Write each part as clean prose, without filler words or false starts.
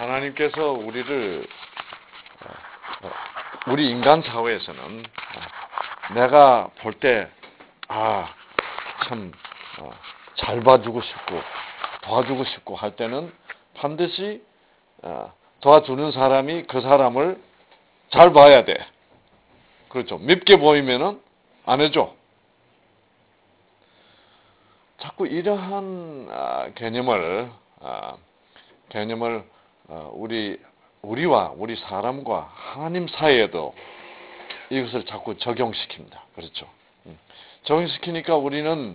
하나님께서 우리를 우리 인간 사회에서는 내가 볼 때 참 잘 봐주고 싶고 도와주고 싶고 할 때는 반드시 도와주는 사람이 그 사람을 잘 봐야 돼. 그렇죠. 밉게 보이면은 안 해줘. 자꾸 이러한 개념을 우리와 우리 사람과 하나님 사이에도 이것을 자꾸 적용시킵니다. 그렇죠. 적용시키니까 우리는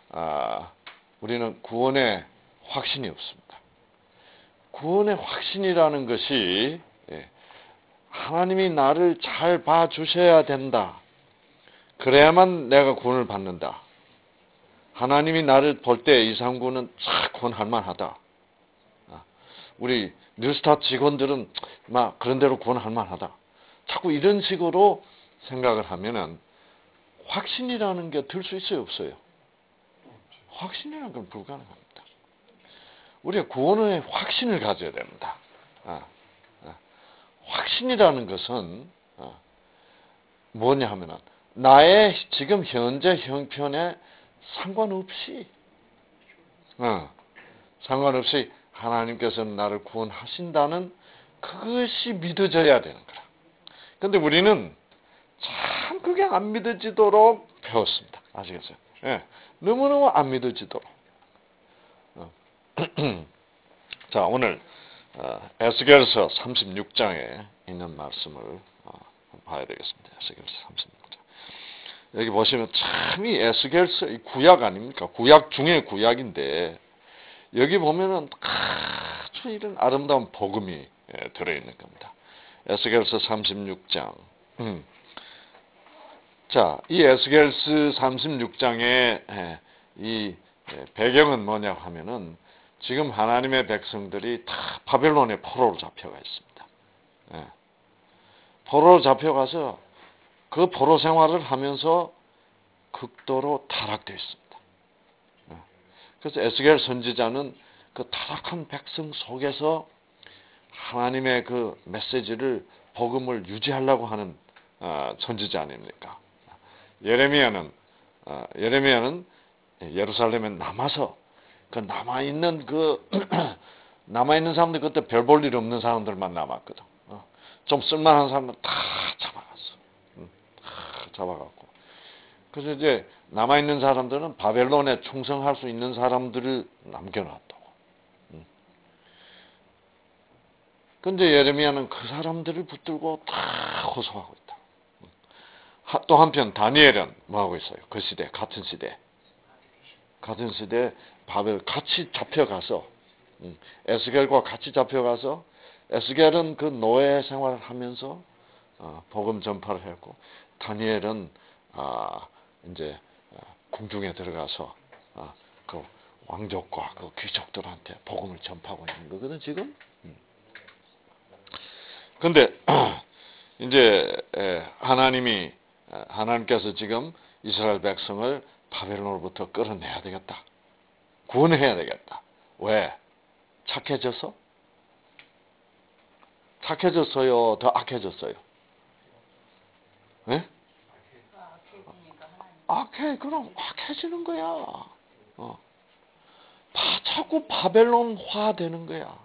구원의 확신이 없습니다. 구원의 확신이라는 것이 하나님이 나를 잘 봐주셔야 된다. 그래야만 내가 구원을 받는다. 하나님이 나를 볼 때 이상구는 구원할 만하다. 우리 뉴스타 직원들은 막 그런 대로 구원할 만하다. 자꾸 이런 식으로 생각을 하면은 확신이라는 게 들 수 있어요, 없어요? 확신이라는 건 불가능합니다. 우리가 구원의 확신을 가져야 됩니다. 확신이라는 것은 뭐냐 하면은 나의 지금 현재 형편에 상관없이 하나님께서는 나를 구원하신다는 그것이 믿어져야 되는 거라. 근데 우리는 참 그게 안 믿어지도록 배웠습니다. 아시겠어요? 너무너무 안 믿어지도록. 자, 오늘 에스겔서 36장에 있는 말씀을 봐야 되겠습니다. 에스겔서 36장. 여기 보시면 참 이 에스겔서 구약 아닙니까? 구약 중에 구약인데 여기 보면은 아주 이런 아름다운 복음이 들어있는 겁니다. 에스겔서 36장. 자, 이 에스겔서 36장의 이 배경은 뭐냐 하면은 지금 하나님의 백성들이 다 바벨론의 포로로 잡혀가 있습니다. 포로로 잡혀가서 그 포로 생활을 하면서 극도로 타락되어 있습니다. 그래서 에스겔 선지자는 그 타락한 백성 속에서 하나님의 그 메시지를 복음을 유지하려고 하는 선지자 아닙니까? 예레미야는 예루살렘에 남아서 남아있는 남아있는 사람들 그때 별 볼 일 없는 사람들만 남았거든. 좀 쓸만한 사람들 다 잡아갔어. 잡아갔고. 그래서 이제 남아있는 사람들은 바벨론에 충성할 수 있는 사람들을 남겨놨다고. 근데 예레미야는 그 사람들을 붙들고 다 호소하고 있다. 또 한편 다니엘은 뭐하고 있어요? 그 시대, 같은 시대 바벨 같이 잡혀가서 에스겔과 같이 잡혀가서 에스겔은 그 노예 생활을 하면서 복음 전파를 했고 다니엘은 이제 궁중에 들어가서 그 왕족과 그 귀족들한테 복음을 전파하고 있는 거거든 지금. 근데 이제 하나님께서 지금 이스라엘 백성을 바벨론으로부터 끌어내야 되겠다. 구원해야 되겠다. 왜? 착해져서? 착해졌어요? 더 악해졌어요? 네? 그럼 악해지는 거야. 자꾸 바벨론화 되는 거야.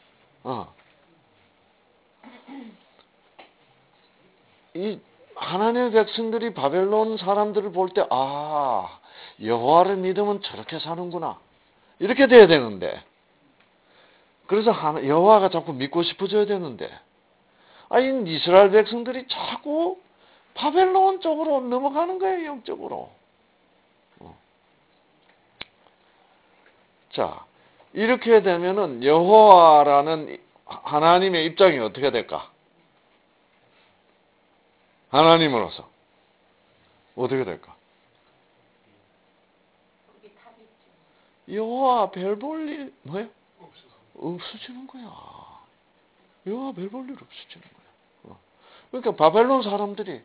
이 하나님의 백성들이 바벨론 사람들을 볼 때 여호와를 믿으면 저렇게 사는구나. 이렇게 돼야 되는데 그래서 여호와가 자꾸 믿고 싶어져야 되는데 이스라엘 백성들이 자꾸 바벨론 쪽으로 넘어가는 거예요. 영적으로. 자, 이렇게 되면은 여호와라는 하나님의 입장이 어떻게 될까? 하나님으로서 어떻게 될까? 여호와 별 볼 일 뭐야? 없어지는 거야. 여호와 별 볼 일 없어지는 거야. 그러니까 바벨론 사람들이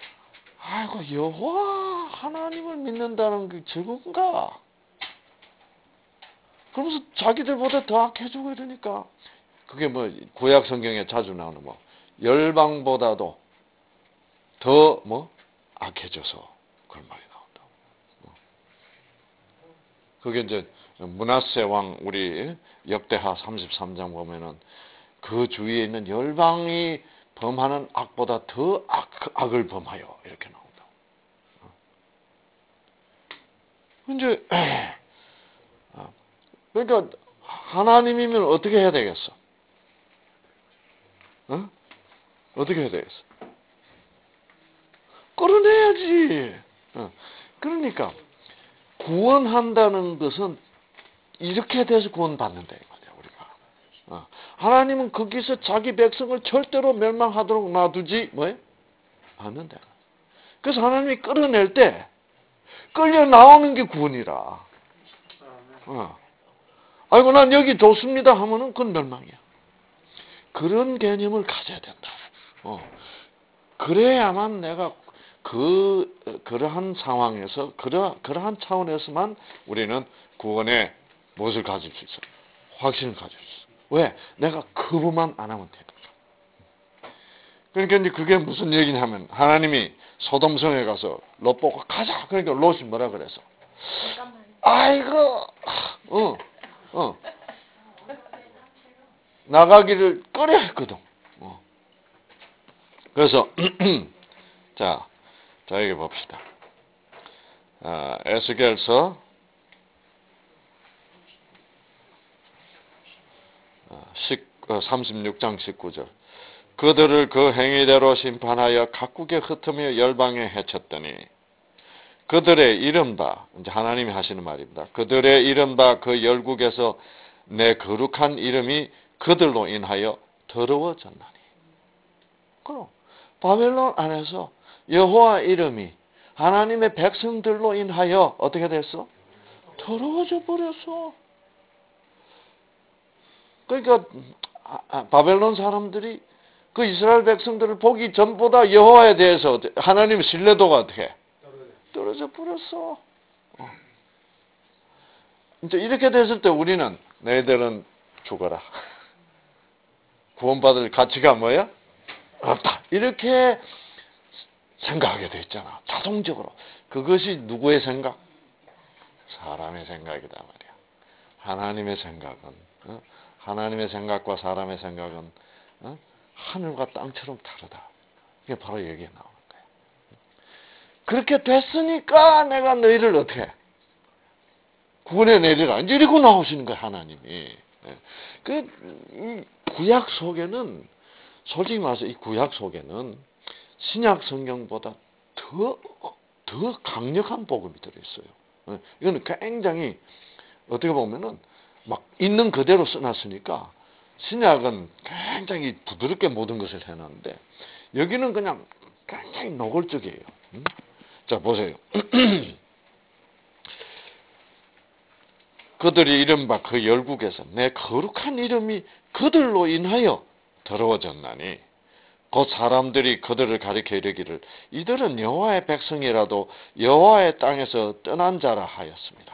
여호와 하나님을 믿는다는 게 즐거운가? 그러면서 자기들보다 더 악해지고 이러니까 그게 뭐 구약 성경에 자주 나오는 뭐 열방보다도 더 뭐 악해져서 그런 말이 나온다. 그게 이제 므낫세 왕 우리 역대하 33장 보면은 그 주위에 있는 열방이 범하는 악보다 더 악을 범하여 이렇게 나온다. 이제 그러니까 하나님이면 어떻게 해야 되겠어? 어? 어떻게 해야 되겠어? 끌어내야지. 그러니까 구원한다는 것은 이렇게 돼서 구원받는다 이 말이야 우리가. 하나님은 거기서 자기 백성을 절대로 멸망하도록 놔두지 뭐예요? 않는다. 그래서 하나님이 끌어낼 때 끌려 나오는 게 구원이라. 아이고 난 여기 좋습니다 하면은 그건 멸망이야. 그런 개념을 가져야 된다. 그래야만 내가 그러한 상황에서 그러한 차원에서만 우리는 구원의 무엇을 가질 수 있어? 확신을 가질 수 있어. 왜? 내가 거부만 안 하면 되니까. 그러니까 이제 그게 무슨 얘기냐면 하나님이 소돔성에 가서 롯 보고 가자. 그러니까 롯이 뭐라 그래서? 아이고, 나가기를 꺼려 했거든. 그래서 자 여기 봅시다. 에스겔서 36장 19절. 그들을 그 행위대로 심판하여 각국에 흩으며 열방에 해쳤더니 그들의 이른바 이제 하나님이 하시는 말입니다. 그들의 이른바 그 열국에서 내 거룩한 이름이 그들로 인하여 더러워졌나니. 그럼 바벨론 안에서 여호와 이름이 하나님의 백성들로 인하여 어떻게 됐어? 더러워져 버렸어. 그러니까 바벨론 사람들이 그 이스라엘 백성들을 보기 전보다 여호와에 대해서 하나님의 신뢰도가 어떻게 떨어져 버렸어. 이제 이렇게 됐을 때 우리는 너희들은 죽어라. 구원받을 가치가 뭐야? 없다. 이렇게 생각하게 돼 있잖아. 자동적으로. 그것이 누구의 생각? 사람의 생각이다 말이야. 하나님의 생각은 하나님의 생각과 사람의 생각은 하늘과 땅처럼 다르다. 이게 바로 여기에 나오는 거야. 그렇게 됐으니까 내가 너희를 어떻게 해? 구원해 내리라. 이제 이러고 나오시는 거야 하나님이. 이 구약 속에는 솔직히 말해서 이 구약 속에는 신약 성경보다 더 강력한 복음이 들어있어요. 이거는 굉장히 어떻게 보면은 막 있는 그대로 써놨으니까 신약은 굉장히 부드럽게 모든 것을 해놨는데 여기는 그냥 굉장히 노골적이에요. 자 보세요. 그들이 이른바 그 열국에서 내 거룩한 이름이 그들로 인하여 더러워졌나니 곧 사람들이 그들을 가리켜 이르기를 이들은 여호와의 백성이라도 여호와의 땅에서 떠난 자라 하였습니다.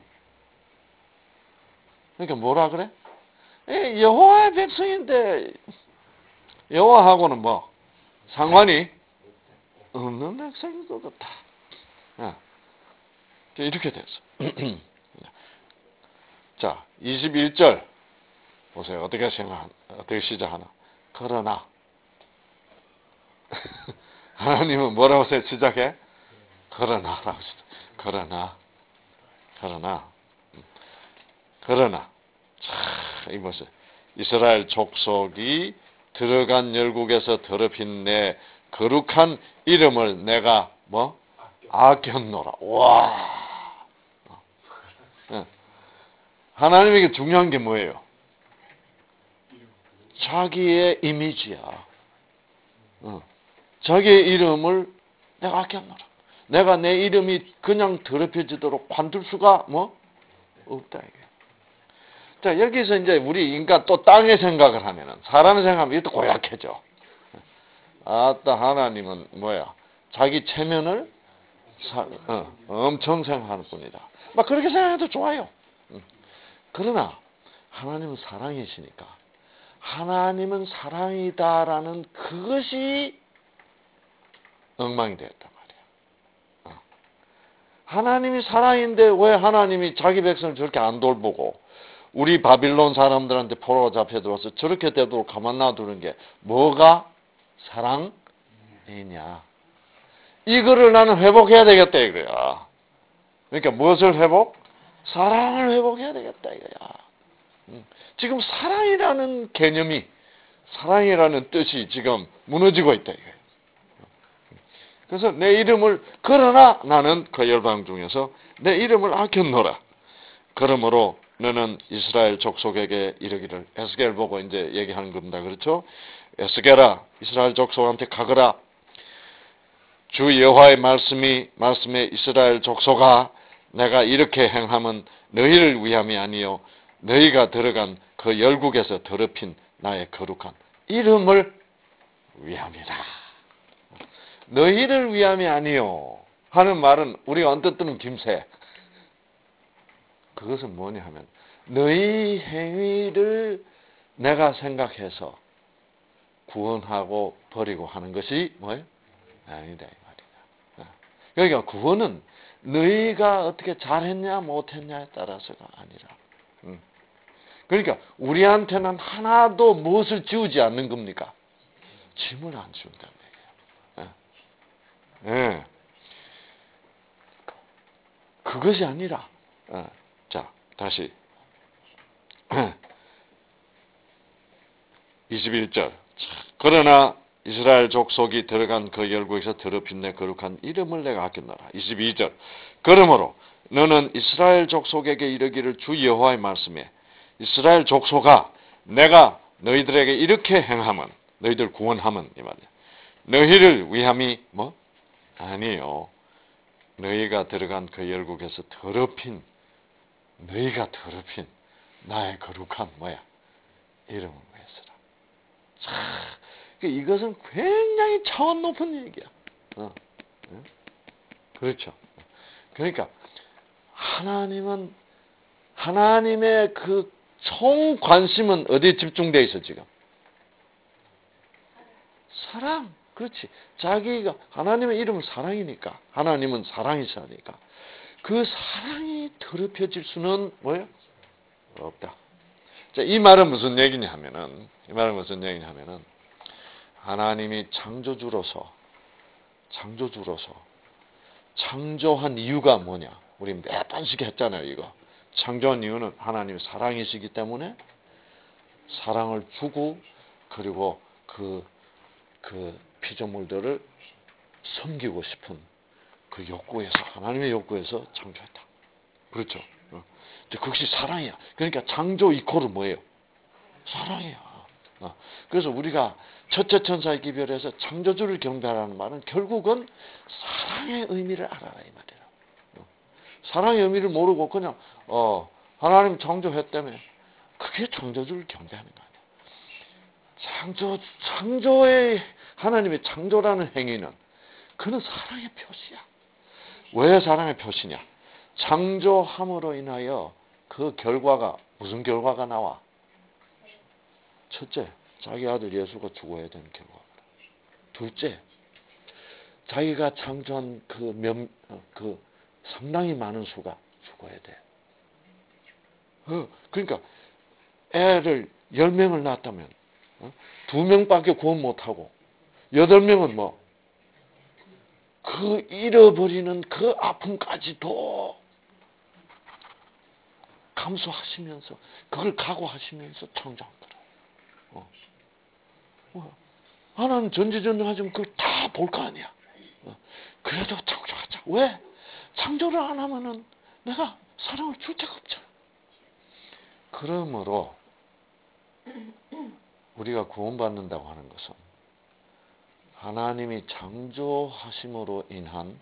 그러니까 뭐라 그래? 여호와의 백성인데 여호와하고는 뭐 상관이 없는 백성인 것 같아. 이렇게 됐어. 자, 21절 보세요. 어떻게 시작하나? 그러나 하나님은 뭐라고 시작해? 그러나라고 시작. 그러나 이 모습 이스라엘 족속이 들어간 열국에서 더럽힌 내 거룩한 이름을 내가 뭐 아꼈노라. 와. 하나님에게 중요한 게 뭐예요? 자기의 이미지야. 자기의 이름을 내가 아꼈노라. 내가 내 이름이 그냥 더럽혀지도록 관둘 수가 뭐 없다 이게. 자 여기서 이제 우리 인간 또 땅의 생각을 하면은 사람의 생각하면 이것도 고약해져. 아따 하나님은 뭐야? 자기 체면을 엄청 생각하는 분이다. 막 그렇게 생각해도 좋아요. 그러나 하나님은 사랑이시니까 하나님은 사랑이다라는 그것이 엉망이 되었단 말이야. 하나님이 사랑인데 왜 하나님이 자기 백성을 저렇게 안 돌보고 우리 바빌론 사람들한테 포로가 잡혀 들어와서 저렇게 되도록 가만 놔두는 게 뭐가 사랑이냐. 이거를 나는 회복해야 되겠다 이거야. 그러니까 무엇을 회복? 사랑을 회복해야 되겠다 이거야. 지금 사랑이라는 개념이, 사랑이라는 뜻이 지금 무너지고 있다 이거야. 그래서 내 이름을, 그러나 나는 그 열방 중에서 내 이름을 아꼈노라. 그러므로 너는 이스라엘 족속에게 이르기를, 에스겔 보고 이제 얘기하는 겁니다. 그렇죠? 에스겔아, 이스라엘 족속한테 가거라. 주 여호와의 말씀에 이스라엘 족속아, 내가 이렇게 행함은 너희를 위함이 아니요 너희가 들어간 그 열국에서 더럽힌 나의 거룩한 이름을 위함이라. 너희를 위함이 아니요 하는 말은 우리가 언뜻 드는 김새. 그것은 뭐냐 하면 너희 행위를 내가 생각해서 구원하고 버리고 하는 것이 뭐예요? 아니다 이 말이다. 그러니까 구원은 너희가 어떻게 잘했냐 못했냐에 따라서가 아니라, 그러니까 우리한테는 하나도 무엇을 지우지 않는 겁니까? 짐을 안 지운다는 얘기예요. 예. 그것이 아니라, 자 다시 21절. 그러나 이스라엘 족속이 들어간 그 열국에서 더럽힌 내 거룩한 이름을 내가 아꼈노라. 22절. 그러므로 너는 이스라엘 족속에게 이르기를 주 여호와의 말씀에 이스라엘 족속아, 내가 너희들에게 이렇게 행함은, 너희들 구원함은 이 말이야. 너희를 위함이 뭐? 아니요. 너희가 들어간 그 열국에서 더럽힌, 너희가 더럽힌 나의 거룩한 뭐야? 이름을 위해서라. 자, 이것은 굉장히 차원 높은 얘기야. 그렇죠. 그러니까 하나님은, 하나님의 그 총 관심은 어디에 집중되어 있어 지금? 사랑. 그렇지. 자기가, 하나님의 이름은 사랑이니까, 하나님은 사랑이시니까 그 사랑이 더럽혀질 수는 뭐예요? 없다. 자, 이 말은 무슨 얘기냐 하면은, 하나님이 창조주로서 창조한 이유가 뭐냐? 우리 몇 번씩 했잖아요, 이거. 창조한 이유는 하나님이 사랑이시기 때문에 사랑을 주고, 그리고 그 피조물들을 섬기고 싶은 그 욕구에서, 하나님의 욕구에서 창조했다. 그렇죠. 그것이 사랑이야. 그러니까 창조 이코르 뭐예요? 사랑이야. 그래서 우리가 첫째 천사의 기별에서 창조주를 경배하라는 말은 결국은 사랑의 의미를 알아라 이 말이에요. 사랑의 의미를 모르고 그냥 하나님 창조했다며, 그게 창조주를 경배하는 거 아니야. 창조의, 하나님의 창조라는 행위는 그는 사랑의 표시야. 왜 사랑의 표시냐? 창조함으로 인하여 그 결과가, 무슨 결과가 나와? 첫째, 자기 아들 예수가 죽어야 되는 결과가. 둘째, 자기가 창조한 그 상당히 많은 수가 죽어야 돼. 그러니까 애를 10명을 낳았다면 2명밖에 구원 못하고 8명은 뭐 그 잃어버리는 그 아픔까지도 감수하시면서, 그걸 각오하시면서 창조한 거라. 하나님 전지전능하지만 그걸 다 볼 거 아니야. 그래도 창조하자. 왜? 창조를 안 하면은 내가 사랑을 줄 데가 없잖아. 그러므로 우리가 구원받는다고 하는 것은 하나님이 창조하심으로 인한,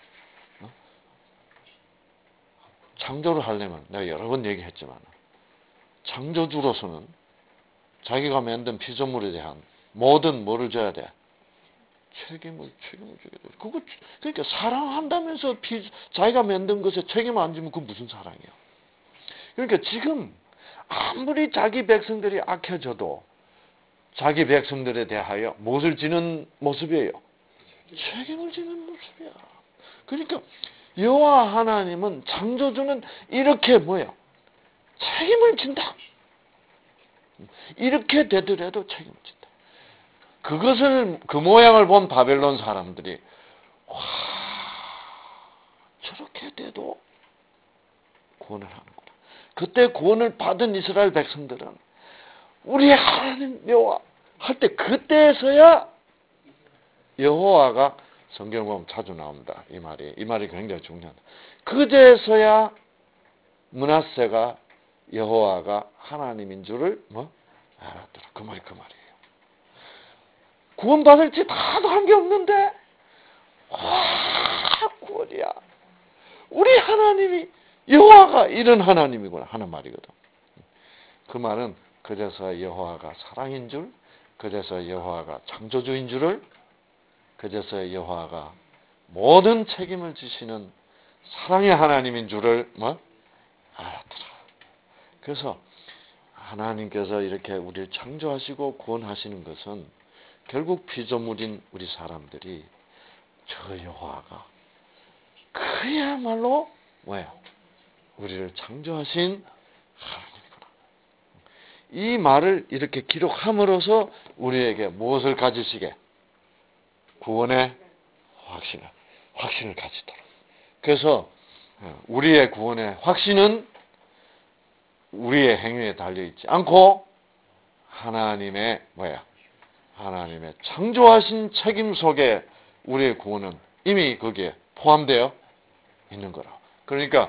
창조를 하려면 내가 여러 번 얘기했지만 창조주로서는 자기가 만든 피조물에 대한 모든 뭐를 져야 돼? 책임을 져야 돼. 그러니까 사랑한다면서 자기가 만든 것에 책임 안 지면 그건 무슨 사랑이야? 그러니까 지금 아무리 자기 백성들이 악해져도 자기 백성들에 대하여 무엇을 지는 모습이에요? 책임을 지는 모습이야. 그러니까 여호와 하나님은 창조주는 이렇게 뭐예요? 책임을 진다. 이렇게 되더라도 책임을 진다. 그것을 그 모양을 본 바벨론 사람들이 와 저렇게 돼도 구원을 하는구나. 그때 구원을 받은 이스라엘 백성들은 우리 하나님 여호와 할 때 그때서야 여호와가 성경 보면 자주 나옵니다. 이 말이 굉장히 중요하다. 그제서야 므낫세가 여호와가 하나님인 줄을 알았더라. 그 말이에요. 구원받을 짓 하나도 한 게 없는데 와 구원이야. 우리 하나님이 여호와가 이런 하나님이구나 하는 말이거든. 그 말은 그제서 여호와가 사랑인 줄, 그제서 여호와가 창조주인 줄을, 그제서 여호와가 모든 책임을 지시는 사랑의 하나님인 줄을 알았더라. 그래서 하나님께서 이렇게 우리를 창조하시고 구원하시는 것은 결국 피조물인 우리 사람들이 저 여호와가 그야말로 우리를 창조하신 하나님이구나. 이 말을 이렇게 기록함으로써 우리에게 무엇을 가지시게? 구원의 확신을 가지도록. 그래서 우리의 구원의 확신은 우리의 행위에 달려있지 않고 하나님의 하나님의 창조하신 책임 속에 우리의 구원은 이미 거기에 포함되어 있는 거라. 그러니까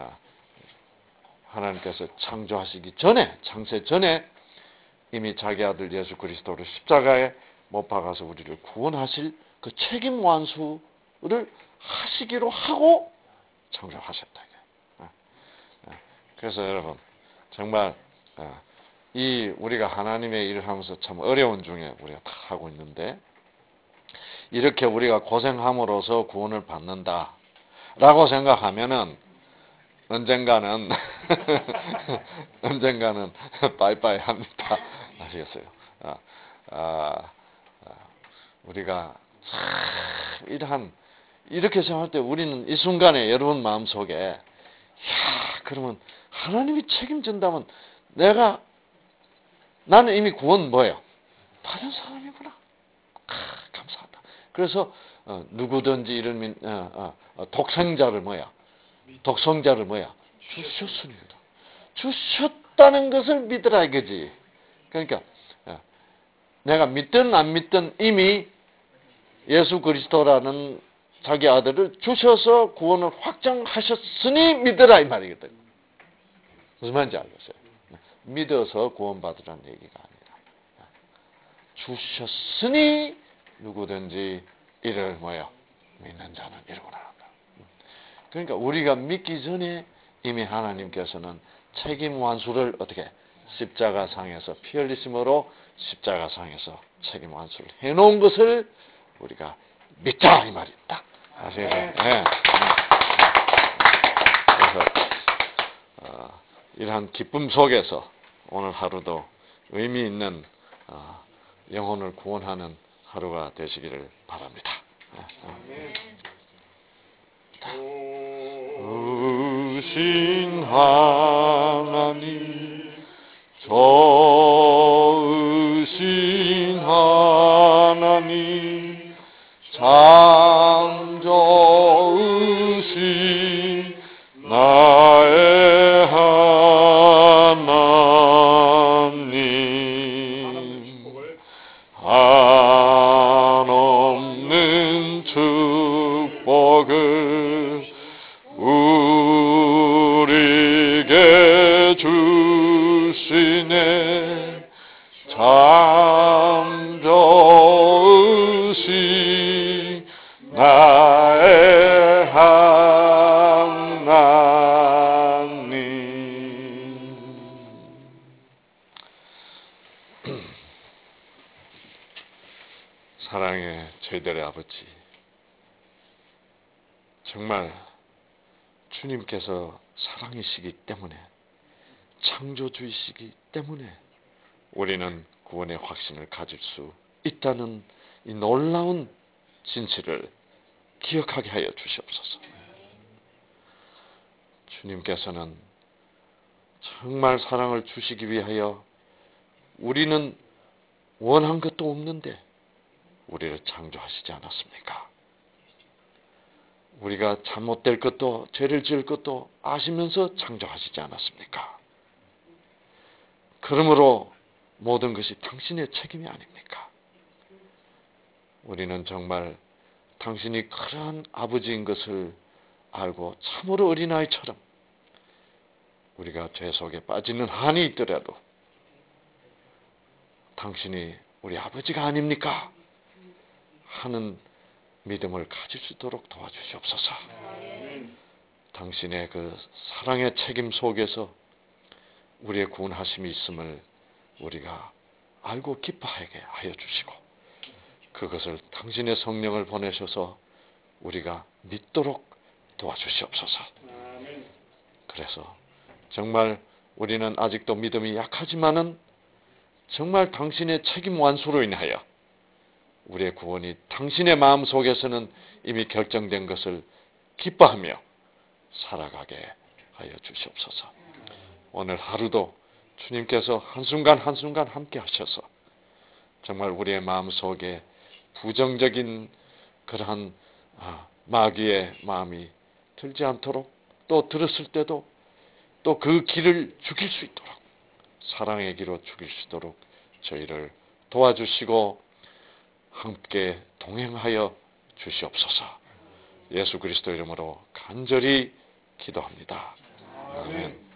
하나님께서 창조하시기 전에, 창세 전에 이미 자기 아들 예수 그리스도를 십자가에 못 박아서 우리를 구원하실 그 책임 완수를 하시기로 하고 창조하셨다. 그래서 여러분 정말 이 우리가 하나님의 일을 하면서 참 어려운 중에 우리가 다 하고 있는데 이렇게 우리가 고생함으로써 구원을 받는다라고 생각하면은 언젠가는 빠이빠이 합니다. 아시겠어요? 우리가 참 이렇게 생각할 때 우리는 이 순간에 여러분 마음속에 그러면 하나님이 책임진다면 나는 이미 구원 받은 사람이구나. 감사하다. 그래서 누구든지 이런 독생자를 주셨습니다. 주셨다는 것을 믿으라 이거지. 그러니까 내가 믿든 안 믿든 이미 예수 그리스도라는 자기 아들을 주셔서 구원을 확정하셨으니 믿으라 이 말이거든. 무슨 말인지 알겠어요? 믿어서 구원받으라는 얘기가 아니라 주셨으니 누구든지 이를 믿는 자는 이루구나 한다. 그러니까 우리가 믿기 전에 이미 하나님께서는 책임 완수를 어떻게 십자가상에서 피 흘리심으로 십자가상에서 책임 완수를 해놓은 것을 우리가 믿자 이 말입니다. 아시겠죠? 네. 그래서 이러한 기쁨 속에서 오늘 하루도 의미 있는 영혼을 구원하는 하루가 되시기를 바랍니다. 주신 하나님 좋으신 하나님 참 좋으신 나의 하나님 한없는 축복을 우리에게 주시네 참 좋으신 나의 하나님. 사랑의 저희들의 아버지, 정말 주님께서 사랑이시기 때문에 창조주이시기 때문에 우리는 구원의 확신을 가질 수 있다는 이 놀라운 진실을 기억하게 하여 주시옵소서. 주님께서는 정말 사랑을 주시기 위하여 우리는 원한 것도 없는데 우리를 창조하시지 않았습니까? 우리가 잘못될 것도 죄를 지을 것도 아시면서 창조하시지 않았습니까? 그러므로 모든 것이 당신의 책임이 아닙니까? 우리는 정말 당신이 그러한 아버지인 것을 알고 참으로 어린아이처럼 우리가 죄 속에 빠지는 한이 있더라도 당신이 우리 아버지가 아닙니까? 하는 믿음을 가질 수 있도록 도와주시옵소서. 당신의 그 사랑의 책임 속에서 우리의 구원하심이 있음을 우리가 알고 기뻐하게 하여 주시고 그것을 당신의 성령을 보내셔서 우리가 믿도록 도와주시옵소서. 그래서 정말 우리는 아직도 믿음이 약하지만은 정말 당신의 책임 완수로 인하여 우리의 구원이 당신의 마음 속에서는 이미 결정된 것을 기뻐하며 살아가게 하여 주시옵소서. 오늘 하루도 주님께서 한순간 한순간 함께 하셔서 정말 우리의 마음 속에 부정적인 그러한 마귀의 마음이 들지 않도록 또 들었을 때도 또 그 길을 죽일 수 있도록 사랑의 길로 죽일 수 있도록 저희를 도와주시고 함께 동행하여 주시옵소서. 예수 그리스도 이름으로 간절히 기도합니다. 아멘.